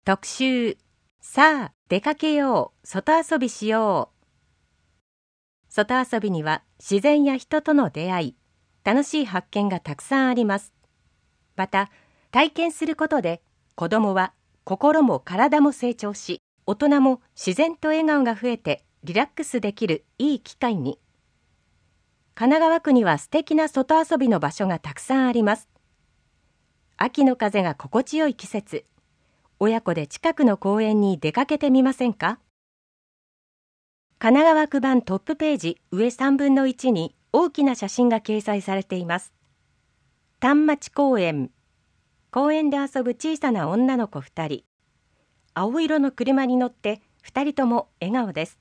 特集、さあ出かけよう、外遊びしよう。外遊びには自然や人との出会い、楽しい発見がたくさんあります。また、体験することで子どもは心も体も成長し、大人も自然と笑顔が増えてリラックスできるいい機会に。神奈川区には素敵な外遊びの場所がたくさんあります。秋の風が心地よい季節、親子で近くの公園に出かけてみませんか？神奈川区版トップページ上3分の1に大きな写真が掲載されています。丹町公園。公園で遊ぶ小さな女の子2人。青色の車に乗って2人とも笑顔です。